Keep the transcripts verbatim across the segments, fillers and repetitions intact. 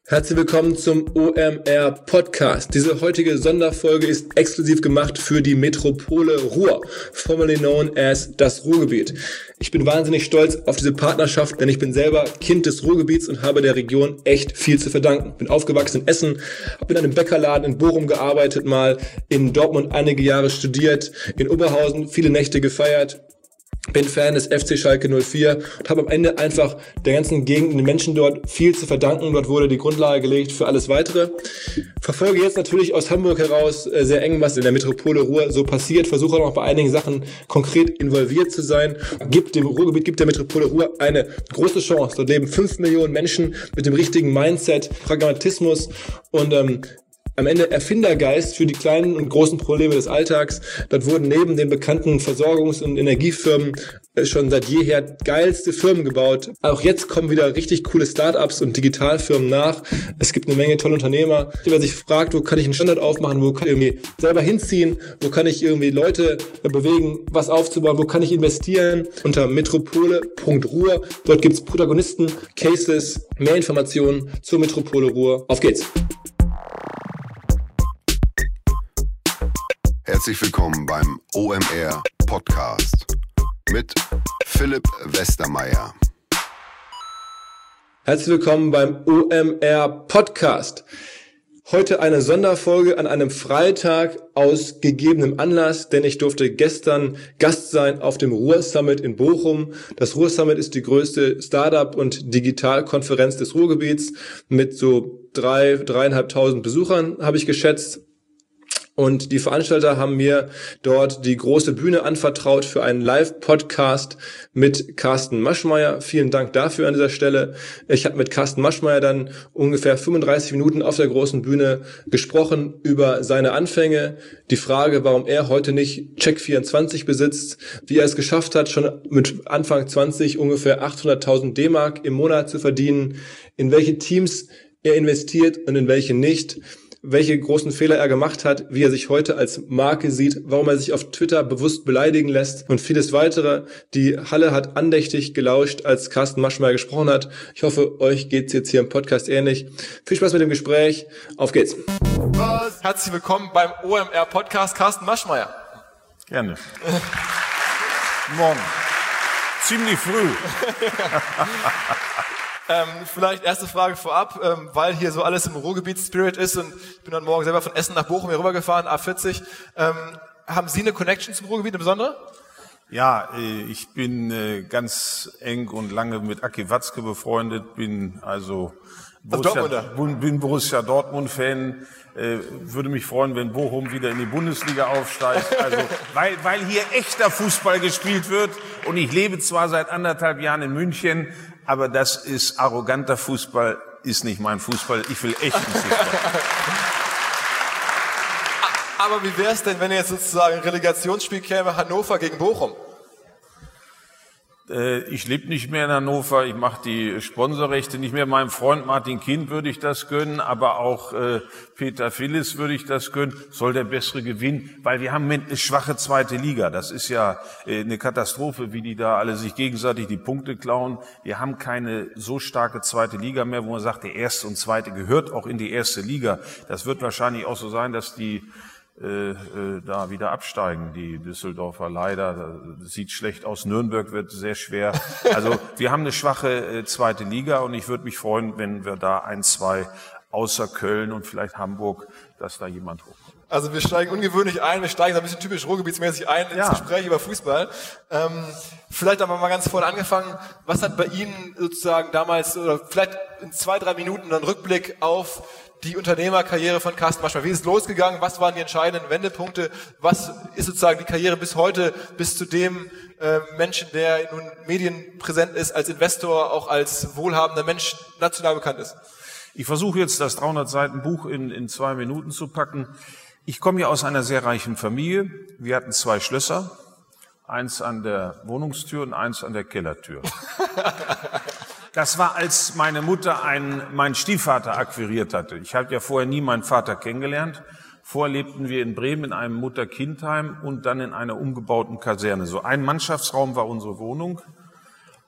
Herzlich willkommen zum O M R Podcast. Diese heutige Sonderfolge ist exklusiv gemacht für die Metropole Ruhr, formerly known as das Ruhrgebiet. Ich bin wahnsinnig stolz auf diese Partnerschaft, denn ich bin selber Kind des Ruhrgebiets und habe der Region echt viel zu verdanken. Bin aufgewachsen in Essen, habe in einem Bäckerladen in Bochum gearbeitet, mal in Dortmund einige Jahre studiert, in Oberhausen viele Nächte gefeiert. Bin Fan des F C Schalke null vier und habe am Ende einfach der ganzen Gegend und den Menschen dort viel zu verdanken. Dort wurde die Grundlage gelegt für alles Weitere. Verfolge jetzt natürlich aus Hamburg heraus äh, sehr eng, was in der Metropole Ruhr so passiert. Versuche auch noch bei einigen Sachen konkret involviert zu sein. Gibt dem Ruhrgebiet, gibt der Metropole Ruhr eine große Chance. Dort leben fünf Millionen Menschen mit dem richtigen Mindset, Pragmatismus und ähm, am Ende Erfindergeist für die kleinen und großen Probleme des Alltags. Dort wurden neben den bekannten Versorgungs- und Energiefirmen schon seit jeher geilste Firmen gebaut. Auch jetzt kommen wieder richtig coole Startups und Digitalfirmen nach. Es gibt eine Menge tolle Unternehmer. Wer sich fragt, wo kann ich einen Standort aufmachen, wo kann ich irgendwie selber hinziehen, wo kann ich irgendwie Leute bewegen, was aufzubauen, wo kann ich investieren, unter metropole punkt ruhr. Dort gibt es Protagonisten, Cases, mehr Informationen zur Metropole Ruhr. Auf geht's! Herzlich willkommen beim O M R Podcast mit Philipp Westermeier. Herzlich willkommen beim O M R Podcast. Heute eine Sonderfolge an einem Freitag aus gegebenem Anlass, denn ich durfte gestern Gast sein auf dem Ruhr Summit in Bochum. Das Ruhr Summit ist die größte Startup- und Digitalkonferenz des Ruhrgebiets mit so drei, dreieinhalbtausend Besuchern, habe ich geschätzt. Und die Veranstalter haben mir dort die große Bühne anvertraut für einen Live-Podcast mit Carsten Maschmeyer. Vielen Dank dafür an dieser Stelle. Ich habe mit Carsten Maschmeyer dann ungefähr fünfunddreißig Minuten auf der großen Bühne gesprochen über seine Anfänge, die Frage, warum er heute nicht Check vierundzwanzig besitzt, wie er es geschafft hat, schon mit Anfang zwanzig ungefähr achthunderttausend D-Mark im Monat zu verdienen, in welche Teams er investiert und in welche nicht, welche großen Fehler er gemacht hat, wie er sich heute als Marke sieht, warum er sich auf Twitter bewusst beleidigen lässt und vieles weitere. Die Halle hat andächtig gelauscht, als Carsten Maschmeyer gesprochen hat. Ich hoffe, euch geht's jetzt hier im Podcast ähnlich. Viel Spaß mit dem Gespräch. Auf geht's. Herzlich willkommen beim O M R Podcast, Carsten Maschmeyer. Gerne. Morgen. Ziemlich früh. Ähm, vielleicht erste Frage vorab, ähm, weil hier so alles im Ruhrgebiet-Spirit ist und ich bin dann morgen selber von Essen nach Bochum hier rübergefahren, A vierzig. Ähm, haben Sie eine Connection zum Ruhrgebiet, eine besondere? Ja, ich bin äh, ganz eng und lange mit Aki Watzke befreundet, bin also Borussia, bin Borussia Dortmund-Fan, äh, würde mich freuen, wenn Bochum wieder in die Bundesliga aufsteigt, also weil, weil hier echter Fußball gespielt wird und ich lebe zwar seit anderthalb Jahren in München, aber das ist arroganter Fußball, ist nicht mein Fußball. Ich will echten Fußball. Aber wie wäre es denn, wenn jetzt sozusagen ein Relegationsspiel käme, Hannover gegen Bochum? Ich lebe nicht mehr in Hannover, ich mache die Sponsorrechte nicht mehr. Meinem Freund Martin Kind würde ich das gönnen, aber auch äh, Peter Phillis würde ich das gönnen. Soll der Bessere gewinnen, weil wir haben eine schwache zweite Liga. Das ist ja äh, eine Katastrophe, wie die da alle sich gegenseitig die Punkte klauen. Wir haben keine so starke zweite Liga mehr, wo man sagt, der erste und zweite gehört auch in die erste Liga. Das wird wahrscheinlich auch so sein, dass die Äh, äh, da wieder absteigen, die Düsseldorfer leider. Das sieht schlecht aus. Nürnberg wird sehr schwer. Also wir haben eine schwache äh, zweite Liga und ich würde mich freuen, wenn wir da ein, zwei außer Köln und vielleicht Hamburg, dass da jemand hochkommt. Also wir steigen ungewöhnlich ein, wir steigen so ein bisschen typisch ruhrgebietsmäßig ein ins ja. Gespräch über Fußball. Ähm, vielleicht aber mal ganz vorne angefangen, was hat bei Ihnen sozusagen damals, oder vielleicht in zwei, drei Minuten einen Rückblick auf die Unternehmerkarriere von Carsten Maschmeyer. Wie ist es losgegangen? Was waren die entscheidenden Wendepunkte? Was ist sozusagen die Karriere bis heute, bis zu dem äh, Menschen, der nun medienpräsent ist, als Investor, auch als wohlhabender Mensch national bekannt ist? Ich versuche jetzt das dreihundert Seiten Buch in, in zwei Minuten zu packen. Ich komme ja aus einer sehr reichen Familie. Wir hatten zwei Schlösser. Eins an der Wohnungstür und eins an der Kellertür. Das war, als meine Mutter einen, meinen Stiefvater akquiriert hatte. Ich habe ja vorher nie meinen Vater kennengelernt. Vorher lebten wir in Bremen in einem Mutter-Kind-Heim und dann in einer umgebauten Kaserne. So ein Mannschaftsraum war unsere Wohnung.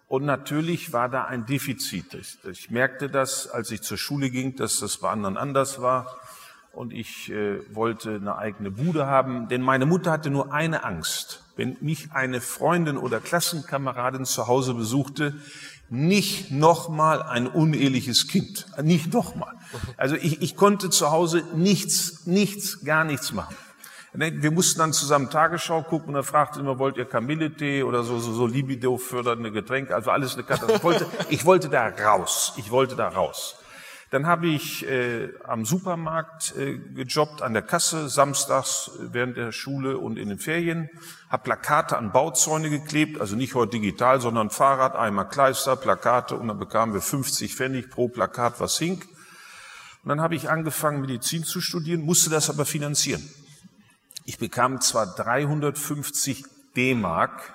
Und natürlich war da ein Defizit. Ich, ich merkte das, als ich zur Schule ging, dass das bei anderen anders war. Und ich äh, wollte eine eigene Bude haben, denn meine Mutter hatte nur eine Angst. Wenn mich eine Freundin oder Klassenkameradin zu Hause besuchte, nicht nochmal ein uneheliches Kind. Nicht nochmal. Also ich, ich konnte zu Hause nichts, nichts, gar nichts machen. Wir mussten dann zusammen Tagesschau gucken und da fragte immer, wollt ihr Kamilletee oder so, so, so Libido fördernde Getränke, also alles eine Katastrophe. Ich wollte, ich wollte da raus, ich wollte da raus. Dann habe ich äh, am Supermarkt äh, gejobbt, an der Kasse, samstags während der Schule und in den Ferien, habe Plakate an Bauzäune geklebt, also nicht heute digital, sondern Fahrrad, einmal Kleister, Plakate und dann bekamen wir fünfzig Pfennig pro Plakat, was hing. Und dann habe ich angefangen, Medizin zu studieren, musste das aber finanzieren. Ich bekam zwar dreihundertfünfzig D-Mark,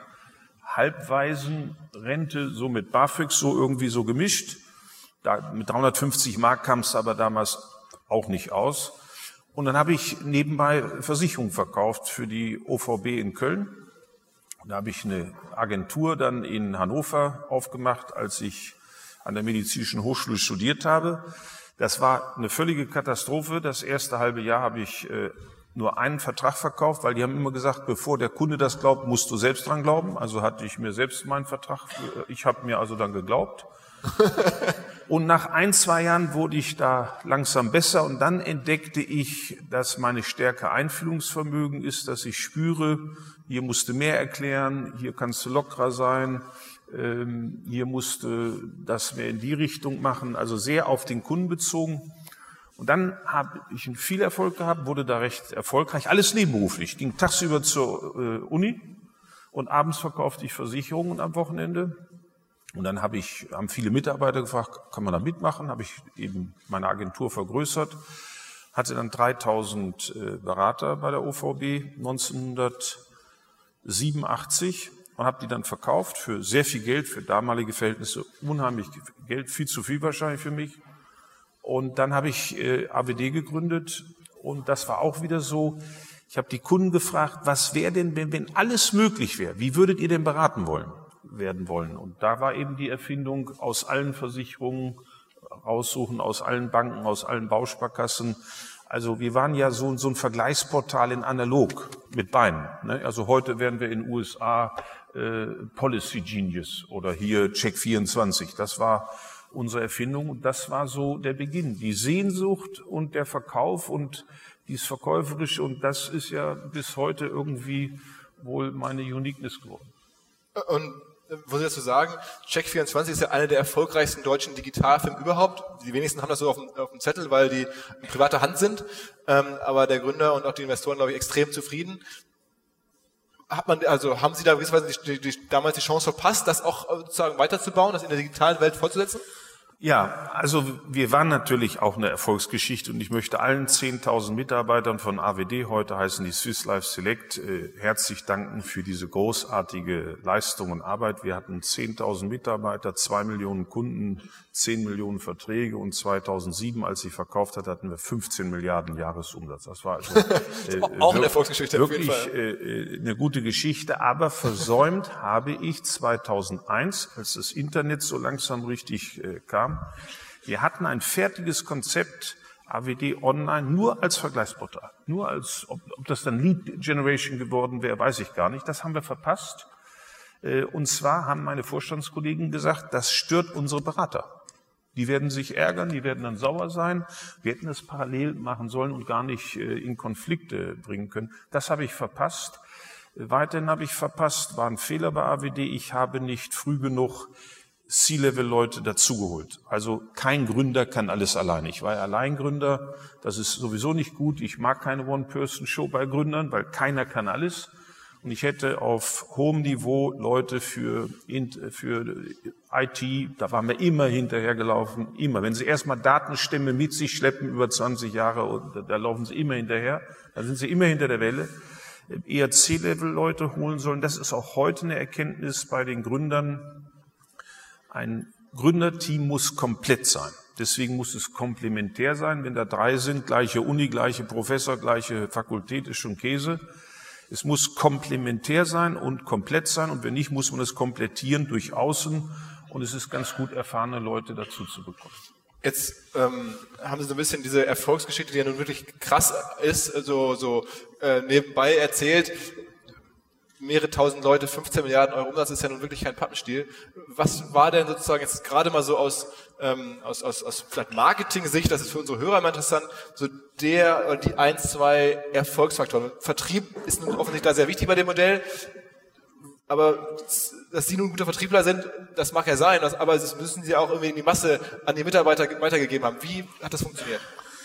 Halbwaisenrente, so mit BAföG, so irgendwie so gemischt. Da, mit dreihundertfünfzig Mark kam es aber damals auch nicht aus. Und dann habe ich nebenbei Versicherung verkauft für die O V B in Köln. Da habe ich eine Agentur dann in Hannover aufgemacht, als ich an der Medizinischen Hochschule studiert habe. Das war eine völlige Katastrophe. Das erste halbe Jahr habe ich äh, nur einen Vertrag verkauft, weil die haben immer gesagt, bevor der Kunde das glaubt, musst du selbst dran glauben. Also hatte ich mir selbst meinen Vertrag, ich habe mir also dann geglaubt. Und nach ein, zwei Jahren wurde ich da langsam besser und dann entdeckte ich, dass meine Stärke Einfühlungsvermögen ist, dass ich spüre, hier musst du mehr erklären, hier kannst du lockerer sein, ähm, hier musst du das mehr in die Richtung machen, also sehr auf den Kunden bezogen. Und dann habe ich viel Erfolg gehabt, wurde da recht erfolgreich, alles nebenberuflich. Ich ging tagsüber zur äh, Uni und abends verkaufte ich Versicherungen am Wochenende. Und dann habe ich, haben viele Mitarbeiter gefragt, kann man da mitmachen? Habe ich eben meine Agentur vergrößert, hatte dann dreitausend äh, Berater bei der O V B neunzehnhundertsiebenundachtzig und habe die dann verkauft für sehr viel Geld, für damalige Verhältnisse unheimlich Geld, viel zu viel wahrscheinlich für mich. Und dann habe ich äh, A W D gegründet und das war auch wieder so, ich habe die Kunden gefragt, was wäre denn, wenn, wenn alles möglich wäre, wie würdet ihr denn beraten wollen, werden wollen? Und da war eben die Erfindung, aus allen Versicherungen raussuchen, aus allen Banken, aus allen Bausparkassen. Also wir waren ja so, so ein Vergleichsportal in analog mit Beinen. Ne? Also heute wären wir in den U S A äh, Policy Genius oder hier Check vierundzwanzig. Das war unsere Erfindung und das war so der Beginn. Die Sehnsucht und der Verkauf und dieses Verkäuferische und das ist ja bis heute irgendwie wohl meine Uniqueness geworden. Und wo Sie dazu sagen, Check vierundzwanzig ist ja einer der erfolgreichsten deutschen Digitalfilme überhaupt. Die wenigsten haben das so auf dem, auf dem Zettel, weil die in privater Hand sind. Ähm, aber der Gründer und auch die Investoren, glaube ich, extrem zufrieden. Hat man, also haben Sie da gewisserweise die, die, die, damals die Chance verpasst, das auch sozusagen weiterzubauen, das in der digitalen Welt fortzusetzen? Ja, also wir waren natürlich auch eine Erfolgsgeschichte und ich möchte allen zehntausend Mitarbeitern von A W D, heute heißen die Swiss Life Select, äh, herzlich danken für diese großartige Leistung und Arbeit. Wir hatten zehntausend Mitarbeiter, zwei Millionen Kunden, zehn Millionen Verträge und zweitausendsieben, als sie verkauft hat, hatten wir fünfzehn Milliarden Jahresumsatz. Das war also äh, auch eine Erfolgsgeschichte wirklich auf jeden Fall. Äh, eine gute Geschichte, aber versäumt habe ich zweitausendeins, als das Internet so langsam richtig äh, kam. Wir hatten ein fertiges Konzept, A W D Online, nur als Vergleichsportal. Nur als, ob, ob das dann Lead Generation geworden wäre, weiß ich gar nicht. Das haben wir verpasst. Und zwar haben meine Vorstandskollegen gesagt, das stört unsere Berater. Die werden sich ärgern, die werden dann sauer sein. Wir hätten es parallel machen sollen und gar nicht in Konflikte bringen können. Das habe ich verpasst. Weiterhin habe ich verpasst, war ein Fehler bei A W D. Ich habe nicht früh genug C-Level-Leute dazugeholt. Also kein Gründer kann alles alleine. Ich war ja Alleingründer, das ist sowieso nicht gut. Ich mag keine One-Person-Show bei Gründern, weil keiner kann alles. Und ich hätte auf hohem Niveau Leute für, für I T, da waren wir immer hinterhergelaufen, immer. Wenn sie erstmal Datenstämme mit sich schleppen über zwanzig Jahre, da laufen sie immer hinterher, da sind sie immer hinter der Welle. Eher C-Level-Leute holen sollen. Das ist auch heute eine Erkenntnis bei den Gründern. Ein Gründerteam muss komplett sein. Deswegen muss es komplementär sein. Wenn da drei sind, gleiche Uni, gleiche Professor, gleiche Fakultät, ist schon Käse. Es muss komplementär sein und komplett sein und wenn nicht, muss man es komplettieren durch Außen und es ist ganz gut, erfahrene Leute dazu zu bekommen. Jetzt ähm, haben Sie so ein bisschen diese Erfolgsgeschichte, die ja nun wirklich krass ist, so, so äh, nebenbei erzählt. Mehrere tausend Leute, fünfzehn Milliarden Euro Umsatz ist ja nun wirklich kein Pappenstiel. Was war denn sozusagen jetzt gerade mal so aus, ähm, aus, aus, aus vielleicht Marketing-Sicht, das ist für unsere Hörer immer interessant, so der oder die ein, zwei Erfolgsfaktoren? Vertrieb ist nun offensichtlich da sehr wichtig bei dem Modell, aber dass Sie nun guter Vertriebler sind, das mag ja sein, das, aber das müssen Sie auch irgendwie in die Masse an die Mitarbeiter weitergegeben haben. Wie hat das funktioniert?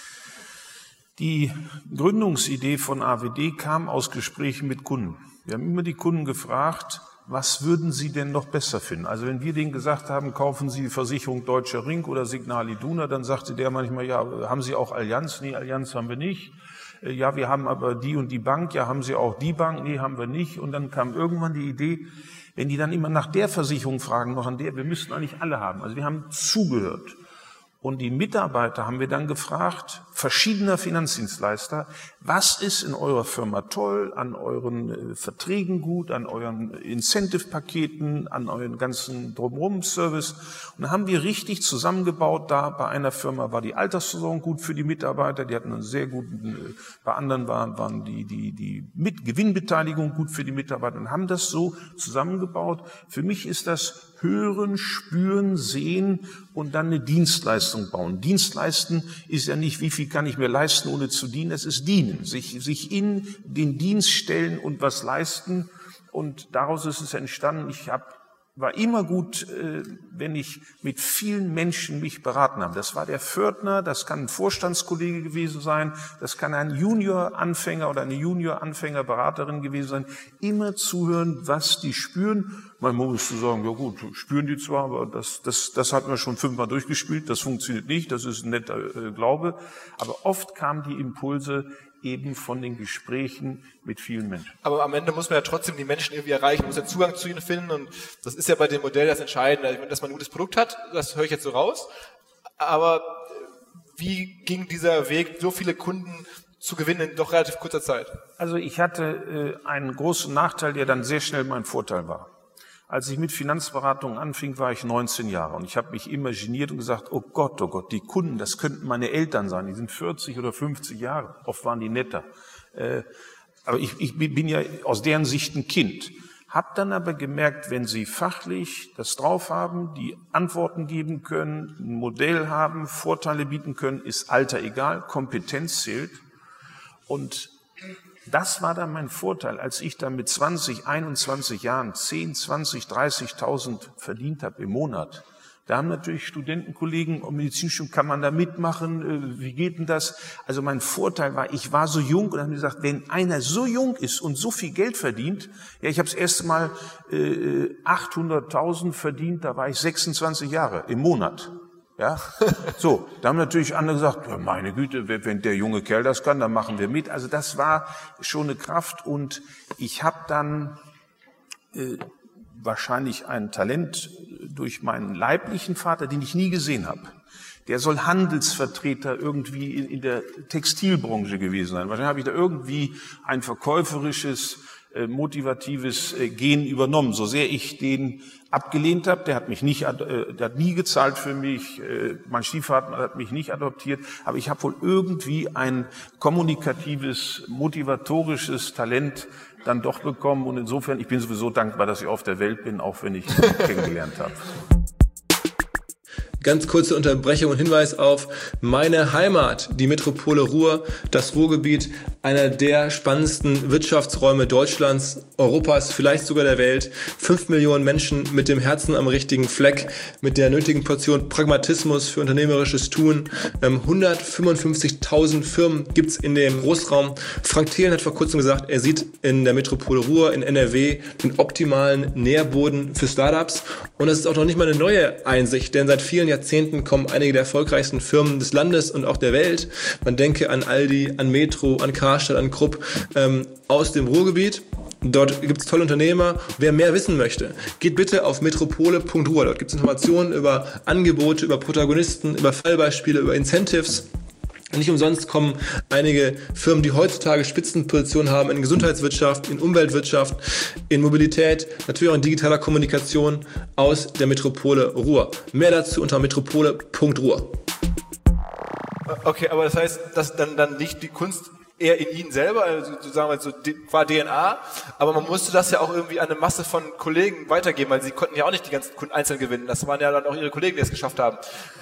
Die Gründungsidee von A W D kam aus Gesprächen mit Kunden. Wir haben immer die Kunden gefragt, was würden Sie denn noch besser finden? Also wenn wir denen gesagt haben, kaufen Sie die Versicherung Deutscher Ring oder Signal Iduna, dann sagte der manchmal, ja, haben Sie auch Allianz? Nee, Allianz haben wir nicht. Ja, wir haben aber die und die Bank. Ja, haben Sie auch die Bank? Nee, haben wir nicht. Und dann kam irgendwann die Idee, wenn die dann immer nach der Versicherung fragen, noch an der, wir müssten eigentlich alle haben. Also wir haben zugehört. Und die Mitarbeiter haben wir dann gefragt, verschiedener Finanzdienstleister, was ist in eurer Firma toll, an euren äh, Verträgen gut, an euren Incentive-Paketen, an euren ganzen Drumherum-Service. Und dann haben wir richtig zusammengebaut. Da bei einer Firma war die Altersversorgung gut für die Mitarbeiter, die hatten einen sehr guten, äh, bei anderen waren, waren die, die, die mit Gewinnbeteiligung gut für die Mitarbeiter und haben das so zusammengebaut. Für mich ist das Hören, Spüren, Sehen und dann eine Dienstleistung bauen. Dienstleisten ist ja nicht, wie viel kann ich mir leisten, ohne zu dienen, es ist dienen, sich, sich in den Dienst stellen und was leisten und daraus ist es entstanden. Ich hab, war immer gut, äh, wenn ich mit vielen Menschen mich beraten habe. Das war der Pförtner, das kann ein Vorstandskollege gewesen sein, das kann ein Junior-Anfänger oder eine Junior-Anfänger-Beraterin gewesen sein. Immer zuhören, was die spüren. Manchmal musst du sagen, ja gut, spüren die zwar, aber das, das, das hatten wir schon fünfmal durchgespielt, das funktioniert nicht, das ist ein netter äh, Glaube. Aber oft kamen die Impulse eben von den Gesprächen mit vielen Menschen. Aber am Ende muss man ja trotzdem die Menschen irgendwie erreichen, man muss ja Zugang zu ihnen finden und das ist ja bei dem Modell das Entscheidende, dass man ein gutes Produkt hat, das höre ich jetzt so raus, aber wie ging dieser Weg, so viele Kunden zu gewinnen in doch relativ kurzer Zeit? Also ich hatte äh, einen großen Nachteil, der dann sehr schnell mein Vorteil war. Als ich mit Finanzberatung anfing, war ich neunzehn Jahre und ich habe mich immer geniert und gesagt, oh Gott, oh Gott, die Kunden, das könnten meine Eltern sein, die sind vierzig oder fünfzig Jahre, oft waren die netter. Äh, aber ich, ich bin ja aus deren Sicht ein Kind. Hab dann aber gemerkt, wenn sie fachlich das drauf haben, die Antworten geben können, ein Modell haben, Vorteile bieten können, ist Alter egal, Kompetenz zählt. Und das war dann mein Vorteil, als ich dann mit zwanzig, einundzwanzig Jahren zehn, zwanzig, dreißigtausend verdient habe im Monat. Da haben natürlich Studentenkollegen und Medizinstudium, kann man da mitmachen, wie geht denn das? Also mein Vorteil war, ich war so jung und haben gesagt, wenn einer so jung ist und so viel Geld verdient, ja, ich habe das erste Mal äh, achthunderttausend verdient, da war ich sechsundzwanzig Jahre im Monat. Ja, so, da haben natürlich andere gesagt, ja, meine Güte, wenn der junge Kerl das kann, dann machen wir mit. Also das war schon eine Kraft und ich habe dann äh, wahrscheinlich ein Talent durch meinen leiblichen Vater, den ich nie gesehen habe. Der soll Handelsvertreter irgendwie in, in der Textilbranche gewesen sein. Wahrscheinlich habe ich da irgendwie ein verkäuferisches, äh, motivatives äh, Gen übernommen, so sehr ich den abgelehnt habe. Der hat mich nicht, äh, der hat nie gezahlt für mich. Äh, mein Stiefvater hat mich nicht adoptiert. Aber ich habe wohl irgendwie ein kommunikatives, motivatorisches Talent dann doch bekommen. Und insofern, ich bin sowieso dankbar, dass ich auf der Welt bin, auch wenn ich ihn kennengelernt habe. Ganz kurze Unterbrechung und Hinweis auf meine Heimat, die Metropole Ruhr, das Ruhrgebiet, einer der spannendsten Wirtschaftsräume Deutschlands, Europas, vielleicht sogar der Welt. Fünf Millionen Menschen mit dem Herzen am richtigen Fleck, mit der nötigen Portion Pragmatismus für unternehmerisches Tun. hundertfünfundfünfzigtausend Firmen gibt's in dem Großraum. Frank Thelen hat vor kurzem gesagt, er sieht in der Metropole Ruhr, in N R W, den optimalen Nährboden für Startups. Und das ist auch noch nicht mal eine neue Einsicht, denn seit vielen Jahrzehnten kommen einige der erfolgreichsten Firmen des Landes und auch der Welt, man denke an Aldi, an Metro, an Karstadt, an Krupp, ähm, aus dem Ruhrgebiet. Dort gibt es tolle Unternehmer. Wer mehr wissen möchte, geht bitte auf metropole punkt ruhr. Dort gibt es Informationen über Angebote, über Protagonisten, über Fallbeispiele, über Incentives. Nicht umsonst kommen einige Firmen, die heutzutage Spitzenpositionen haben in Gesundheitswirtschaft, in Umweltwirtschaft, in Mobilität, natürlich auch in digitaler Kommunikation aus der Metropole Ruhr. Mehr dazu unter metropole Punkt ruhr. Okay, aber das heißt, dass dann, dann liegt die Kunst eher in Ihnen selber, also sagen wir so, qua D N A, aber man musste das ja auch irgendwie an eine Masse von Kollegen weitergeben, weil Sie konnten ja auch nicht die ganzen Kunden einzeln gewinnen. Das waren ja dann auch Ihre Kollegen, die es geschafft haben.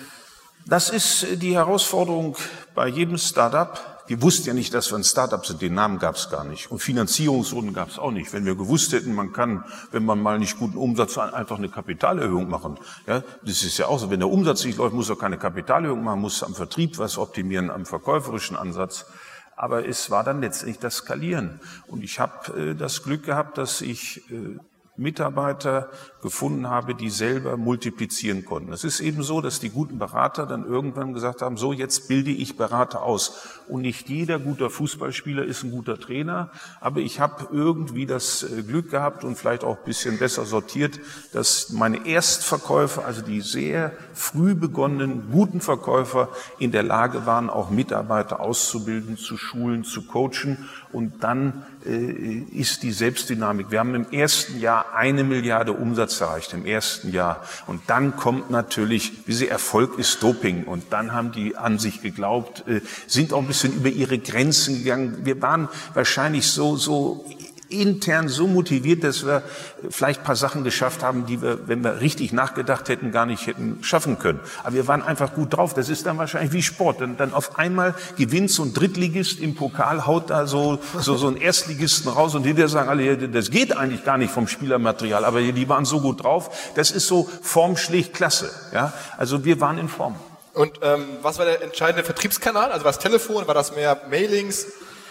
Das ist die Herausforderung bei jedem Startup. Wir wussten ja nicht, dass wir ein Startup sind. Den Namen gab es gar nicht. Und Finanzierungsrunden gab es auch nicht. Wenn wir gewusst hätten, man kann, wenn man mal nicht guten Umsatz hat, einfach eine Kapitalerhöhung machen. Ja, das ist ja auch so. Wenn der Umsatz nicht läuft, muss er keine Kapitalerhöhung machen, muss am Vertrieb was optimieren, am verkäuferischen Ansatz. Aber es war dann letztendlich das Skalieren. Und ich habe äh, das Glück gehabt, dass ich äh, Mitarbeiter gefunden habe, die selber multiplizieren konnten. Es ist eben so, dass die guten Berater dann irgendwann gesagt haben, so jetzt bilde ich Berater aus. Und nicht jeder guter Fußballspieler ist ein guter Trainer, aber ich habe irgendwie das Glück gehabt und vielleicht auch ein bisschen besser sortiert, dass meine Erstverkäufer, also die sehr früh begonnenen guten Verkäufer in der Lage waren, auch Mitarbeiter auszubilden, zu schulen, zu coachen. Und dann äh, ist die Selbstdynamik. Wir haben im ersten Jahr eine Milliarde Umsatz erreicht, im ersten Jahr. Und dann kommt natürlich, wie sie Erfolg ist Doping. Und dann haben die an sich geglaubt, äh, sind auch ein bisschen über ihre Grenzen gegangen. Wir waren wahrscheinlich so, so intern so motiviert, dass wir vielleicht ein paar Sachen geschafft haben, die wir, wenn wir richtig nachgedacht hätten, gar nicht hätten schaffen können. Aber wir waren einfach gut drauf. Das ist dann wahrscheinlich wie Sport. Dann, dann auf einmal gewinnt so ein Drittligist im Pokal, haut da so, so, so ein Erstligisten raus und hinterher sagen alle, das geht eigentlich gar nicht vom Spielermaterial, aber die waren so gut drauf. Das ist so Form schlägt Klasse. Ja? Also wir waren in Form. Und ähm, was war der entscheidende Vertriebskanal? Also war das Telefon, war das mehr Mailings?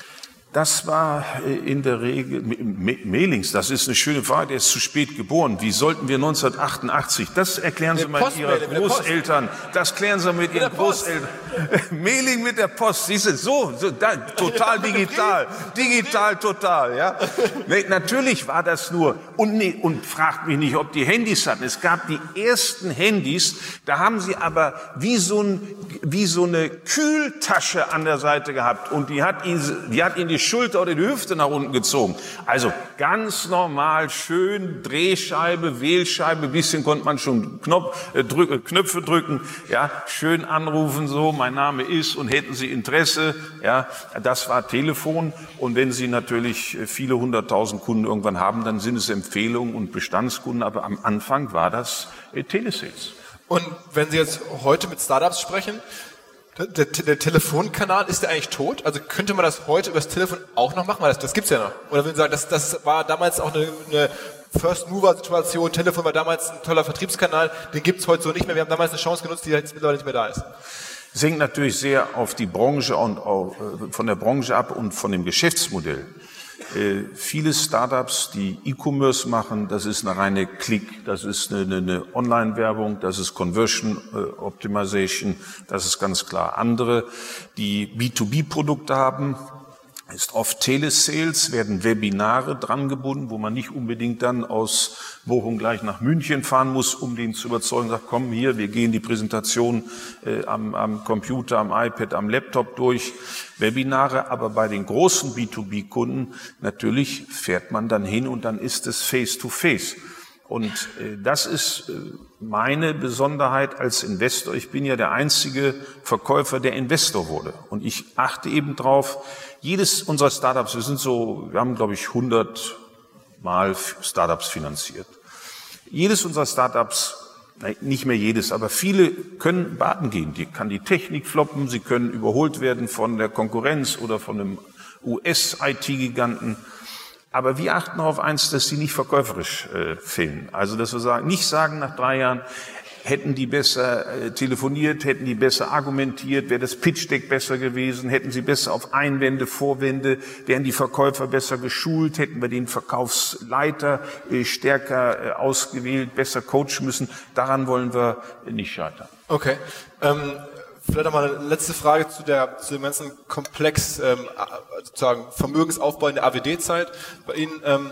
Das war in der Regel, Mailings, das ist eine schöne Frage, der ist zu spät geboren. Wie sollten wir neunzehnhundertachtundachtzig, das erklären Sie mal Ihren Großeltern, das klären Sie mit Ihren Großeltern. Mailing mit der Post, siehst du, so, so da, total digital, digital total, ja. Natürlich war das nur, und, nee, und fragt mich nicht, ob die Handys hatten. Es gab die ersten Handys, da haben sie aber wie so, ein, wie so eine Kühltasche an der Seite gehabt und die hat ihn, die hat ihn die Schulter oder die Hüfte nach unten gezogen. Also ganz normal, schön Drehscheibe, Wählscheibe, bisschen konnte man schon Knopf, äh, drück, Knöpfe drücken, ja, schön anrufen, so, mein Name ist und hätten Sie Interesse, ja, das war Telefon. Und wenn Sie natürlich viele hunderttausend Kunden irgendwann haben, dann sind es Empfehlungen und Bestandskunden, aber am Anfang war das äh, Telesales. Und wenn Sie jetzt heute mit Startups sprechen, Der, der, der Telefonkanal, ist der eigentlich tot? Also könnte man das heute über das Telefon auch noch machen? Weil das, das gibt's ja noch. Oder würden Sie sagen, das, das war damals auch eine, eine First-Mover-Situation, Telefon war damals ein toller Vertriebskanal, den gibt's heute so nicht mehr. Wir haben damals eine Chance genutzt, die jetzt mittlerweile nicht mehr da ist. Es hängt natürlich sehr auf die Branche und auch von der Branche ab und von dem Geschäftsmodell. Äh, viele Startups, die E-Commerce machen, das ist eine reine Klick, das ist eine, eine Online-Werbung, das ist Conversion äh, Optimization, das ist ganz klar. Andere, die B zwei B-Produkte haben, ist oft Telesales, werden Webinare dran gebunden, wo man nicht unbedingt dann aus Bochum gleich nach München fahren muss, um den zu überzeugen, sagt, komm hier, wir gehen die Präsentation äh, am, am Computer, am iPad, am Laptop durch. Webinare, aber bei den großen B zwei B-Kunden natürlich fährt man dann hin und dann ist es Face-to-Face. Und äh, das ist äh, meine Besonderheit als Investor. Ich bin ja der einzige Verkäufer, der Investor wurde. Und ich achte eben drauf, jedes unserer Startups, wir sind so, wir haben glaube ich hundert Mal Startups finanziert. Jedes unserer Startups, nicht mehr jedes, aber viele können baden gehen. Die kann die Technik floppen, sie können überholt werden von der Konkurrenz oder von einem U S-I T-Giganten. Aber wir achten auf eins, dass sie nicht verkäuferisch äh, fehlen. Also, dass wir sagen, nicht sagen nach drei Jahren, hätten die besser äh, telefoniert, hätten die besser argumentiert, wäre das Pitch-Deck besser gewesen, hätten sie besser auf Einwände, Vorwände, wären die Verkäufer besser geschult, hätten wir den Verkaufsleiter äh, stärker äh, ausgewählt, besser coachen müssen. Daran wollen wir äh, nicht scheitern. Okay. Ähm Vielleicht noch mal eine letzte Frage zu der zu dem ganzen Komplex ähm, sozusagen Vermögensaufbau in der A W D-Zeit. Bei Ihnen, ähm,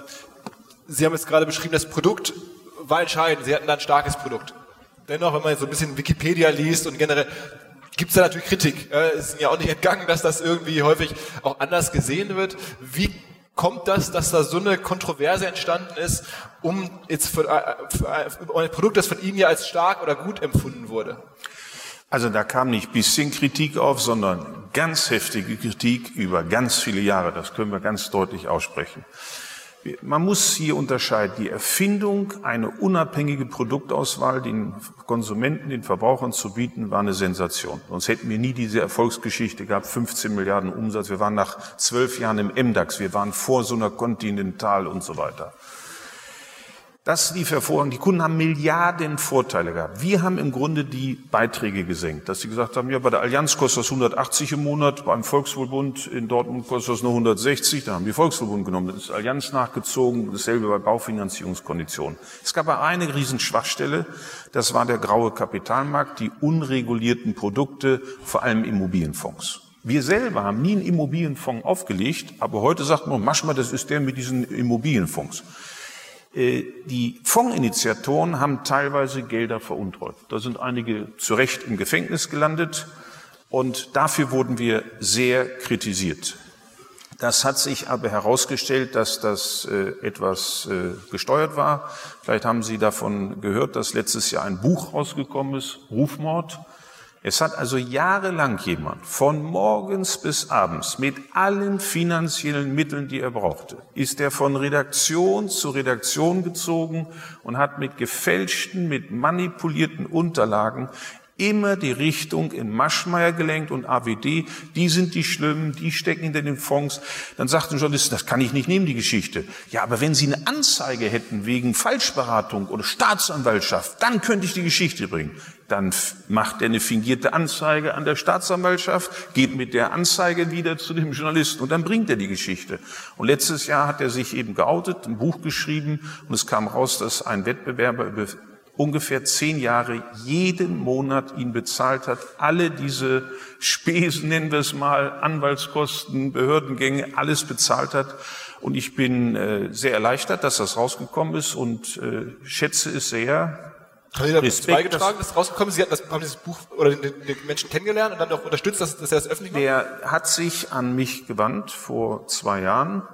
Sie haben jetzt gerade beschrieben, das Produkt war entscheidend. Sie hatten da ein starkes Produkt. Dennoch, wenn man jetzt so ein bisschen Wikipedia liest und generell, gibt es da natürlich Kritik. Es ist ja auch nicht entgangen, dass das irgendwie häufig auch anders gesehen wird. Wie kommt das, dass da so eine Kontroverse entstanden ist, um jetzt für, für ein Produkt, das von Ihnen ja als stark oder gut empfunden wurde? Also da kam nicht bisschen Kritik auf, sondern ganz heftige Kritik über ganz viele Jahre. Das können wir ganz deutlich aussprechen. Man muss hier unterscheiden. Die Erfindung, eine unabhängige Produktauswahl den Konsumenten, den Verbrauchern zu bieten, war eine Sensation. Sonst hätten wir nie diese Erfolgsgeschichte gehabt, fünfzehn Milliarden Umsatz. Wir waren nach zwölf Jahren im M DAX. Wir waren vor so einer Continental und so weiter. Das lief hervorragend. Die Kunden haben Milliarden Vorteile gehabt. Wir haben im Grunde die Beiträge gesenkt, dass sie gesagt haben, ja, bei der Allianz kostet das hundertachtzig im Monat, beim Volkswohlbund in Dortmund kostet das nur hundertsechzig, da haben die Volkswohlbund genommen, das ist Allianz nachgezogen, dasselbe bei Baufinanzierungskonditionen. Es gab aber eine Riesenschwachstelle, das war der graue Kapitalmarkt, die unregulierten Produkte, vor allem Immobilienfonds. Wir selber haben nie einen Immobilienfonds aufgelegt, aber heute sagt man, mach mal, das ist der mit diesen Immobilienfonds. Die Fondsinitiatoren haben teilweise Gelder veruntreut. Da sind einige zu Recht im Gefängnis gelandet und dafür wurden wir sehr kritisiert. Das hat sich aber herausgestellt, dass das äh, etwas äh, gesteuert war. Vielleicht haben Sie davon gehört, dass letztes Jahr ein Buch rausgekommen ist, Rufmord. Es hat also jahrelang jemand von morgens bis abends mit allen finanziellen Mitteln, die er brauchte, ist er von Redaktion zu Redaktion gezogen und hat mit gefälschten, mit manipulierten Unterlagen immer die Richtung in Maschmeyer gelenkt und A W D, die sind die Schlimmen, die stecken hinter den Fonds. Dann sagt ein Journalist, das kann ich nicht nehmen, die Geschichte. Ja, aber wenn Sie eine Anzeige hätten wegen Falschberatung oder Staatsanwaltschaft, dann könnte ich die Geschichte bringen. Dann macht er eine fingierte Anzeige an der Staatsanwaltschaft, geht mit der Anzeige wieder zu dem Journalisten und dann bringt er die Geschichte. Und letztes Jahr hat er sich eben geoutet, ein Buch geschrieben und es kam raus, dass ein Wettbewerber über ungefähr zehn Jahre jeden Monat ihn bezahlt hat, alle diese Spesen, nennen wir es mal, Anwaltskosten, Behördengänge, alles bezahlt hat. Und ich bin äh, sehr erleichtert, dass das rausgekommen ist und äh, schätze es sehr. Haben Sie da Respekt, beigetragen, dass das rausgekommen ist? Sie hatten das, haben dieses Buch oder den, den Menschen kennengelernt und dann auch unterstützt, dass, dass er das öffentlich macht? Der hat sich an mich gewandt vor zwei Jahren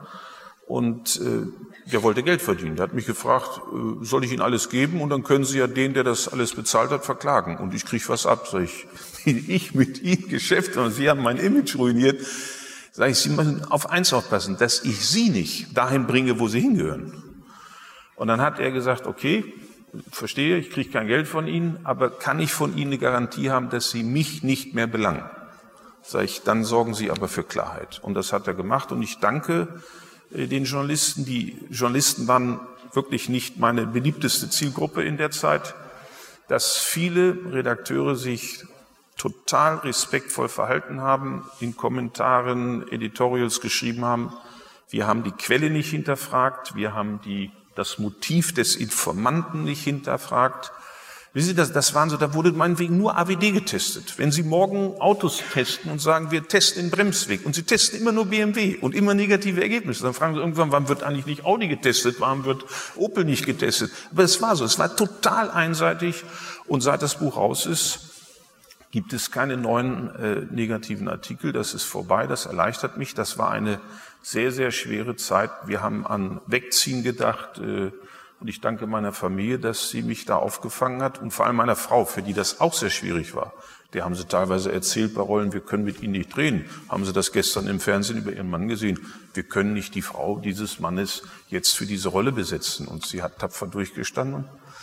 und äh, der wollte Geld verdienen. Der hat mich gefragt, äh, soll ich Ihnen alles geben? Und dann können Sie ja den, der das alles bezahlt hat, verklagen. Und ich kriege was ab. Sag ich, ich mit Ihnen Geschäft und Sie haben mein Image ruiniert. Sag ich, Sie müssen auf eins aufpassen, dass ich Sie nicht dahin bringe, wo Sie hingehören. Und dann hat er gesagt, okay, verstehe, ich kriege kein Geld von Ihnen, aber kann ich von Ihnen eine Garantie haben, dass Sie mich nicht mehr belangen? Sag ich, dann sorgen Sie aber für Klarheit. Und das hat er gemacht und ich danke den Journalisten. Die Journalisten waren wirklich nicht meine beliebteste Zielgruppe in der Zeit, dass viele Redakteure sich total respektvoll verhalten haben, in Kommentaren, Editorials geschrieben haben, wir haben die Quelle nicht hinterfragt, wir haben die, das Motiv des Informanten nicht hinterfragt. Wissen Sie, das, das waren so, da wurde meinetwegen nur A W D getestet. Wenn Sie morgen Autos testen und sagen, wir testen den Bremsweg und Sie testen immer nur B M W und immer negative Ergebnisse, dann fragen Sie irgendwann, warum wird eigentlich nicht Audi getestet, warum wird Opel nicht getestet? Aber es war so, es war total einseitig und seit das Buch raus ist, gibt es keine neuen äh, negativen Artikel, das ist vorbei, das erleichtert mich. Das war eine sehr, sehr schwere Zeit. Wir haben an Wegziehen gedacht, äh, und ich danke meiner Familie, dass sie mich da aufgefangen hat und vor allem meiner Frau, für die das auch sehr schwierig war. Der haben sie teilweise erzählt bei Rollen, wir können mit ihnen nicht drehen. Haben sie das gestern im Fernsehen über ihren Mann gesehen. Wir können nicht die Frau dieses Mannes jetzt für diese Rolle besetzen. Und sie hat tapfer durchgestanden.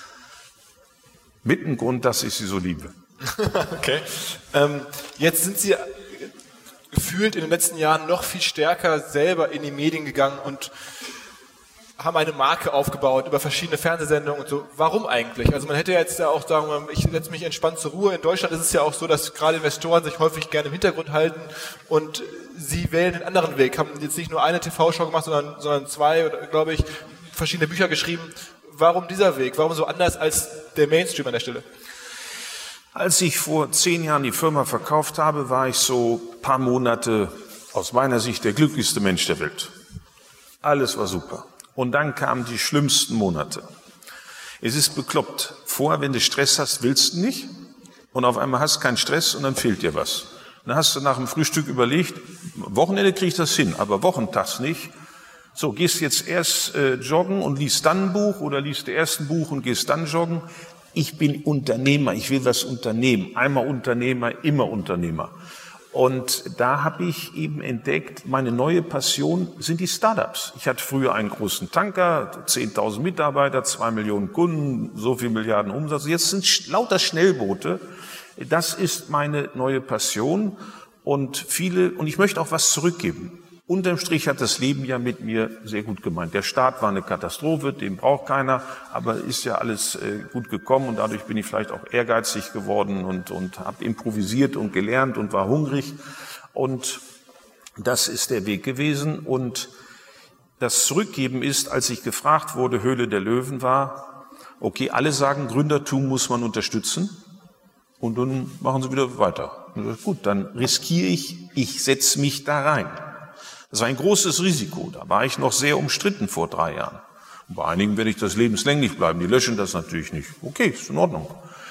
Mit dem Grund, dass ich sie so liebe. Okay. Ähm, jetzt sind Sie gefühlt in den letzten Jahren noch viel stärker selber in die Medien gegangen und haben eine Marke aufgebaut über verschiedene Fernsehsendungen und so. Warum eigentlich? Also man hätte ja jetzt ja auch sagen, ich setze mich entspannt zur Ruhe. In Deutschland ist es ja auch so, dass gerade Investoren sich häufig gerne im Hintergrund halten und sie wählen den anderen Weg. Haben jetzt nicht nur eine T V-Show gemacht, sondern, sondern zwei, oder, glaube ich, verschiedene Bücher geschrieben. Warum dieser Weg? Warum so anders als der Mainstream an der Stelle? Als ich vor zehn Jahren die Firma verkauft habe, war ich so ein paar Monate aus meiner Sicht der glücklichste Mensch der Welt. Alles war super. Und dann kamen die schlimmsten Monate. Es ist bekloppt. Vorher, wenn du Stress hast, willst du nicht. und auf einmal hast du keinen Stress und dann fehlt dir was. Dann hast du nach dem Frühstück überlegt, Wochenende kriege ich das hin, aber wochentags nicht. So, gehst jetzt erst äh, joggen und liest dann ein Buch oder liest erst ein Buch und gehst dann joggen. Ich bin Unternehmer, ich will was unternehmen. Einmal Unternehmer, immer Unternehmer. Und da habe ich eben entdeckt, meine neue Passion sind die Startups. Ich hatte früher einen großen Tanker, zehntausend Mitarbeiter, zwei Millionen Kunden, so viel Milliarden Umsatz. Jetzt sind lauter Schnellboote. Das ist meine neue Passion und viele, und ich möchte auch was zurückgeben. Unterm Strich hat das Leben ja mit mir sehr gut gemeint. Der Staat war eine Katastrophe, den braucht keiner, aber ist ja alles äh, gut gekommen und dadurch bin ich vielleicht auch ehrgeizig geworden und, und habe improvisiert und gelernt und war hungrig. Und das ist der Weg gewesen. Und das Zurückgeben ist, als ich gefragt wurde, Höhle der Löwen war, okay, alle sagen, Gründertum muss man unterstützen. Und dann machen sie wieder weiter. Gut, dann riskiere ich, ich setze mich da rein. Das war ein großes Risiko. Da war ich noch sehr umstritten vor drei Jahren. Und bei einigen werde ich das lebenslänglich bleiben. Die löschen das natürlich nicht. Okay, ist in Ordnung.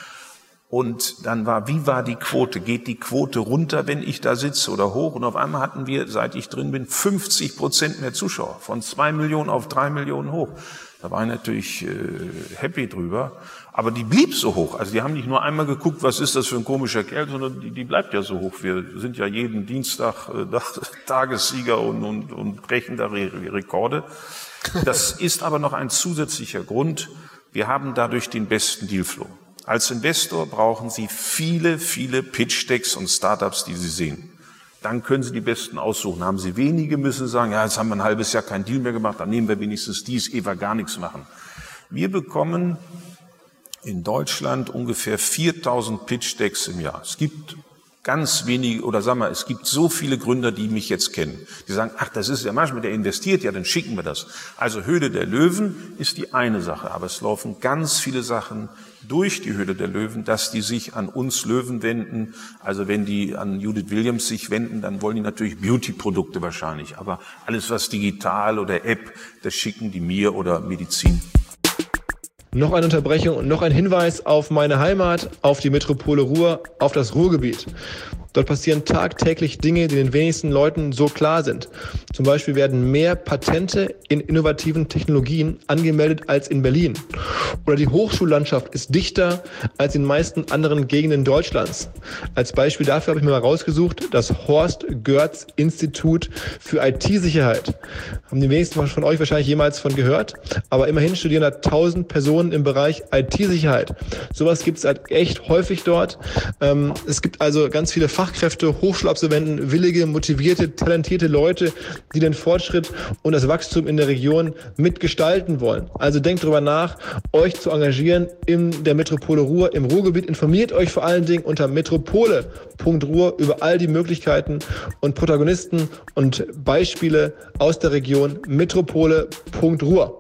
Und dann war, wie war die Quote? Geht die Quote runter, wenn ich da sitze oder hoch? Und auf einmal hatten wir, seit ich drin bin, fünfzig Prozent mehr Zuschauer. Von zwei Millionen auf drei Millionen hoch. Da war ich natürlich äh, happy drüber. Aber die blieb so hoch. Also die haben nicht nur einmal geguckt, was ist das für ein komischer Kerl, sondern die, die bleibt ja so hoch. Wir sind ja jeden Dienstag äh, Tagessieger und, und, und brechen da Re Rekorde. Das ist aber noch ein zusätzlicher Grund. Wir haben dadurch den besten Dealflow. Als Investor brauchen Sie viele, viele Pitch-Decks und Startups, die Sie sehen. Dann können Sie die besten aussuchen. Haben Sie wenige, müssen Sie sagen, ja, jetzt haben wir ein halbes Jahr keinen Deal mehr gemacht, dann nehmen wir wenigstens dies, ehe wir gar nichts machen. Wir bekommen in Deutschland ungefähr viertausend Pitch-Decks im Jahr. Es gibt ganz wenige, oder sagen wir, es gibt so viele Gründer, die mich jetzt kennen. Die sagen, ach, das ist ja manchmal, der investiert, ja, dann schicken wir das. Also Höhle der Löwen ist die eine Sache, aber es laufen ganz viele Sachen durch die Höhle der Löwen, dass die sich an uns Löwen wenden. Also wenn die an Judith Williams sich wenden, dann wollen die natürlich Beauty-Produkte wahrscheinlich. Aber alles, was digital oder App, das schicken die mir oder Medizin. Noch eine Unterbrechung und noch ein Hinweis auf meine Heimat, auf die Metropole Ruhr, auf das Ruhrgebiet. Dort passieren tagtäglich Dinge, die den wenigsten Leuten so klar sind. Zum Beispiel werden mehr Patente in innovativen Technologien angemeldet als in Berlin. Oder die Hochschullandschaft ist dichter als in den meisten anderen Gegenden Deutschlands. Als Beispiel dafür habe ich mir mal rausgesucht, das Horst Görz Institut für I T-Sicherheit. Haben die wenigsten von euch wahrscheinlich jemals von gehört. Aber immerhin studieren da tausend Personen im Bereich I T-Sicherheit. Sowas gibt es halt echt häufig dort. Ähm, es gibt also ganz viele Fach Fachkräfte, Hochschulabsolventen, willige, motivierte, talentierte Leute, die den Fortschritt und das Wachstum in der Region mitgestalten wollen. Also denkt darüber nach, euch zu engagieren in der Metropole Ruhr, im Ruhrgebiet. Informiert euch vor allen Dingen unter metropole Punkt ruhr über all die Möglichkeiten und Protagonisten und Beispiele aus der Region. metropole Punkt ruhr.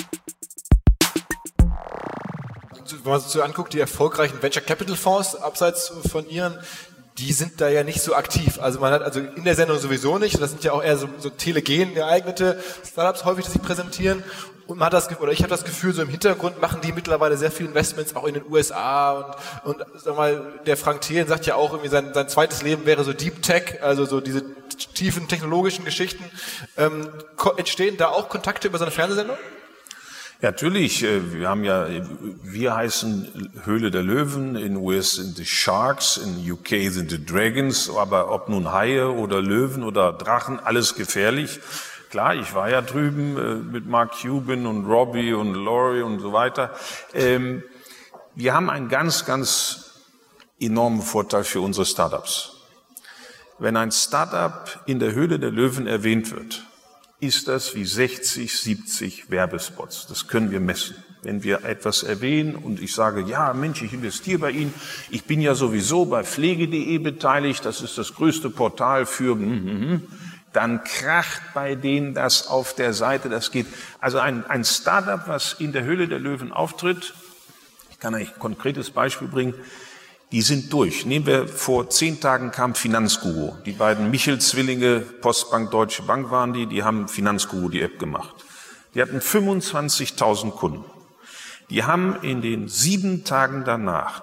Wenn man sich so anguckt, die erfolgreichen Venture Capital Fonds abseits von ihren, die sind da ja nicht so aktiv. Also man hat also in der Sendung sowieso nicht. Das sind ja auch eher so, so telegen geeignete Startups häufig, die sich präsentieren. Und man hat das, oder ich habe das Gefühl, so im Hintergrund machen die mittlerweile sehr viele Investments auch in den U S A und, und sag mal, der Frank Thelen sagt ja auch irgendwie, sein, sein zweites Leben wäre so Deep Tech, also so diese tiefen technologischen Geschichten. Ähm, entstehen da auch Kontakte über so eine Fernsehsendung? Ja, natürlich. Wir haben ja, wir heißen Höhle der Löwen, in U S sind die Sharks, in U K sind die Dragons, aber ob nun Haie oder Löwen oder Drachen, alles gefährlich. Klar, ich war ja drüben mit Mark Cuban und Robbie und Laurie und so weiter. Wir haben einen ganz, ganz enormen Vorteil für unsere Startups. Wenn ein Startup in der Höhle der Löwen erwähnt wird, ist das wie sechzig, siebzig Werbespots. Das können wir messen. Wenn wir etwas erwähnen und ich sage, ja Mensch, ich investiere bei Ihnen, ich bin ja sowieso bei pflege punkt de beteiligt, das ist das größte Portal für, dann kracht bei denen das auf der Seite, das geht. Also ein, ein Startup, was in der Höhle der Löwen auftritt, ich kann euch ein konkretes Beispiel bringen, die sind durch. Nehmen wir, vor zehn Tagen kam Finanzguru. Die beiden Michel-Zwillinge, Postbank, Deutsche Bank waren die, die haben Finanzguru die App gemacht. Die hatten fünfundzwanzigtausend Kunden. Die haben in den sieben Tagen danach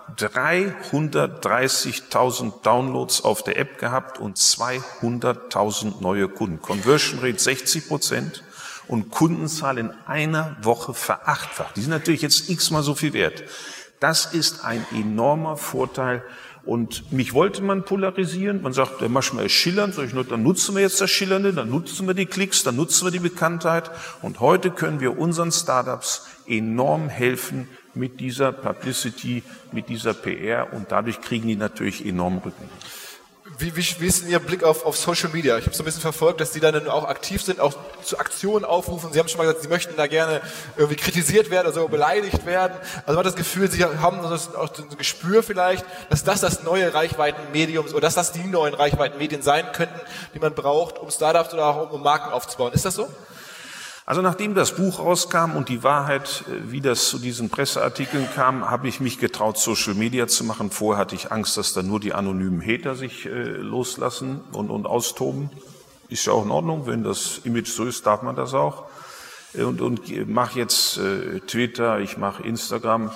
dreihundertdreißigtausend Downloads auf der App gehabt und zweihunderttausend neue Kunden. Conversion Rate sechzig Prozent und Kundenzahl in einer Woche verachtfacht. Die sind natürlich jetzt x-mal so viel wert. Das ist ein enormer Vorteil. Und mich wollte man polarisieren. Man sagt, der manchmal ist schillernd. Sag ich nur, dann nutzen wir jetzt das Schillernde, dann nutzen wir die Klicks, dann nutzen wir die Bekanntheit. Und heute können wir unseren Startups enorm helfen mit dieser Publicity, mit dieser P R. Und dadurch kriegen die natürlich enorm Rücken. Wie, wie, wie ist denn Ihr Blick auf, auf Social Media? Ich habe so ein bisschen verfolgt, dass Sie dann auch aktiv sind, auch zu Aktionen aufrufen. Sie haben schon mal gesagt, Sie möchten da gerne irgendwie kritisiert werden oder so beleidigt werden. Also man hat das Gefühl, Sie haben das, auch ein Gespür vielleicht, dass das das neue Reichweitenmedium oder dass das die neuen Reichweitenmedien sein könnten, die man braucht, um Startups oder auch um Marken aufzubauen. Ist das so? Also nachdem das Buch rauskam und die Wahrheit, wie das zu diesen Presseartikeln kam, habe ich mich getraut, Social Media zu machen. Vorher hatte ich Angst, dass da nur die anonymen Hater sich äh, loslassen und, und austoben. Ist ja auch in Ordnung, wenn das Image so ist, darf man das auch. Und, und mache jetzt äh, Twitter, ich mache Instagram.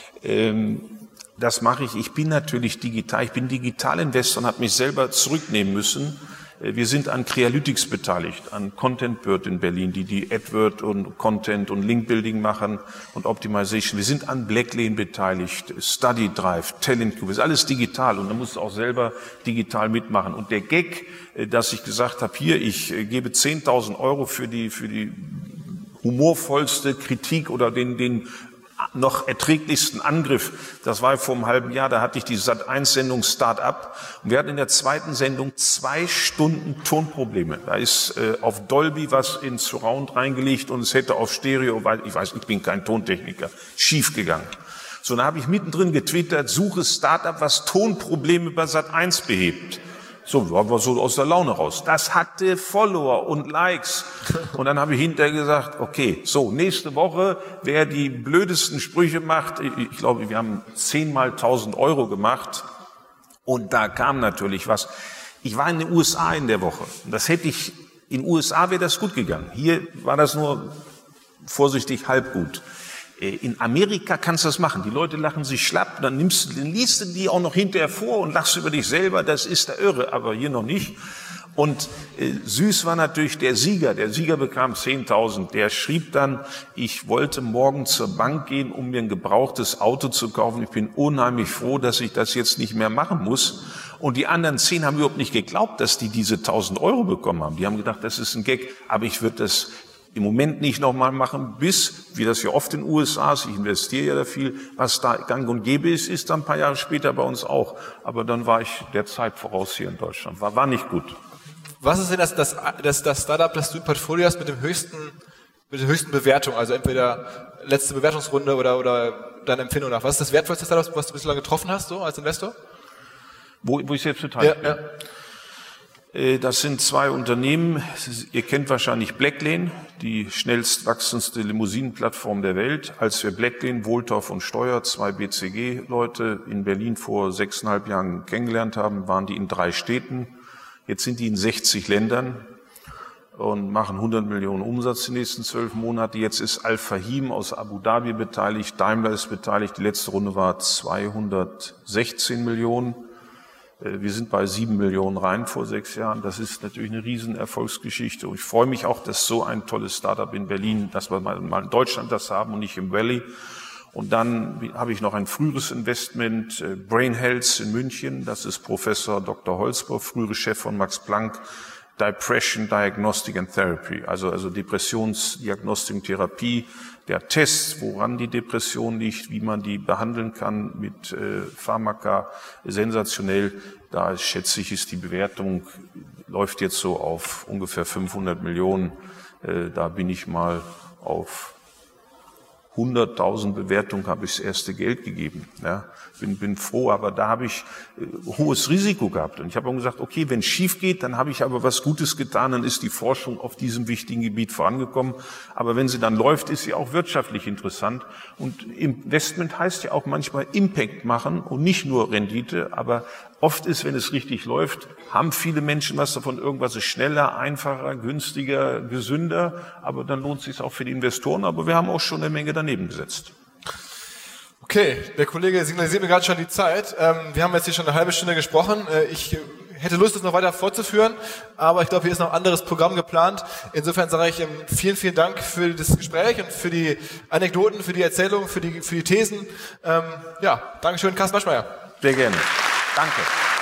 Ähm, das mache ich. Ich bin natürlich digital. Ich bin Digitalinvestor und habe mich selber zurücknehmen müssen. Wir sind an Crealytics beteiligt, an ContentBird in Berlin, die die AdWord und Content und Linkbuilding machen und Optimization. Wir sind an Blacklane beteiligt, StudyDrive, TalentCube, ist alles digital und man muss auch selber digital mitmachen. Und der Gag, dass ich gesagt habe, hier, ich gebe zehntausend Euro für die, für die humorvollste Kritik oder den, den noch erträglichsten Angriff, das war vor einem halben Jahr, da hatte ich die Sat eins Sendung Start-up und wir hatten in der zweiten Sendung zwei Stunden Tonprobleme. Da ist äh, auf Dolby was in Surround reingelegt und es hätte auf Stereo, weil ich weiß, ich bin kein Tontechniker, schief gegangen. So, dann habe ich mittendrin getwittert, suche Start-up, was Tonprobleme bei Sat eins behebt. So, war wir so aus der Laune raus. Das hatte Follower und Likes. Und dann habe ich hinterher gesagt, okay, so, nächste Woche, wer die blödesten Sprüche macht, ich, ich glaube, wir haben zehnmal tausend Euro gemacht. Und da kam natürlich was. Ich war in den U S A in der Woche. Und das hätte ich, in den U S A wäre das gut gegangen. Hier war das nur vorsichtig halb gut. In Amerika kannst du das machen. Die Leute lachen sich schlapp, dann nimmst du, dann liest du die auch noch hinterher vor und lachst über dich selber. Das ist der Irre, aber hier noch nicht. Und äh, süß war natürlich der Sieger. Der Sieger bekam zehntausend. Der schrieb dann, ich wollte morgen zur Bank gehen, um mir ein gebrauchtes Auto zu kaufen. Ich bin unheimlich froh, dass ich das jetzt nicht mehr machen muss. Und die anderen zehn haben überhaupt nicht geglaubt, dass die diese tausend Euro bekommen haben. Die haben gedacht, das ist ein Gag, aber ich würde das im Moment nicht nochmal machen, bis, wie das ja oft in den U S A ist, ich investiere ja da viel, was da gang und gäbe ist, ist dann ein paar Jahre später bei uns auch. Aber dann war ich der Zeit voraus hier in Deutschland. War, war nicht gut. Was ist denn das, das, das, das Startup, das du im Portfolio hast, mit dem höchsten, mit der höchsten Bewertung? Also entweder letzte Bewertungsrunde oder, oder deine Empfindung nach. Was ist das wertvollste Startup, was du bislang getroffen hast, so als Investor? Wo, wo ich selbst beteiligt ja, bin? Ja. Das sind zwei Unternehmen. Ihr kennt wahrscheinlich Blacklane, die schnellst wachsendste Limousinenplattform der Welt. Als wir Blacklane, Wohltorf und Steuer, zwei B C G-Leute in Berlin vor sechseinhalb Jahren kennengelernt haben, waren die in drei Städten. Jetzt sind die in sechzig Ländern und machen hundert Millionen Umsatz die nächsten zwölf Monate. Jetzt ist Al-Fahim aus Abu Dhabi beteiligt, Daimler ist beteiligt. Die letzte Runde war zweihundertsechzehn Millionen. Wir sind bei sieben Millionen rein vor sechs Jahren. Das ist natürlich eine riesen Erfolgsgeschichte. Und ich freue mich auch, dass so ein tolles Startup in Berlin, dass wir mal in Deutschland das haben und nicht im Valley. Und dann habe ich noch ein früheres Investment, Brain Health in München. Das ist Professor Doktor Holzbauer, frühere Chef von Max Planck. Depression Diagnostic and Therapy, also, also Depressionsdiagnostik und Therapie, der Test, woran die Depression liegt, wie man die behandeln kann mit äh, Pharmaka, sensationell. Da schätze ich, ist die Bewertung, läuft jetzt so auf ungefähr fünfhundert Millionen. Äh, da bin ich mal auf hunderttausend Bewertungen, habe ich das erste Geld gegeben. Ja, bin, bin froh, aber da habe ich äh, hohes Risiko gehabt. Und ich habe auch gesagt, okay, wenn es schief geht, dann habe ich aber was Gutes getan, dann ist die Forschung auf diesem wichtigen Gebiet vorangekommen. Aber wenn sie dann läuft, ist sie auch wirtschaftlich interessant. Und Investment heißt ja auch manchmal Impact machen und nicht nur Rendite. Aber oft ist, wenn es richtig läuft, haben viele Menschen was davon. Irgendwas ist schneller, einfacher, günstiger, gesünder. Aber dann lohnt es sich auch für die Investoren. Aber wir haben auch schon eine Menge daneben gesetzt. Okay, der Kollege signalisiert mir gerade schon die Zeit. Ähm, wir haben jetzt hier schon eine halbe Stunde gesprochen. Äh, ich hätte Lust, das noch weiter fortzuführen, aber ich glaube, hier ist noch ein anderes Programm geplant. Insofern sage ich ähm, vielen, vielen Dank für das Gespräch und für die Anekdoten, für die Erzählungen, für die, für die Thesen. Ähm, ja, Dankeschön, Carsten Maschmeyer. Sehr gerne. Danke.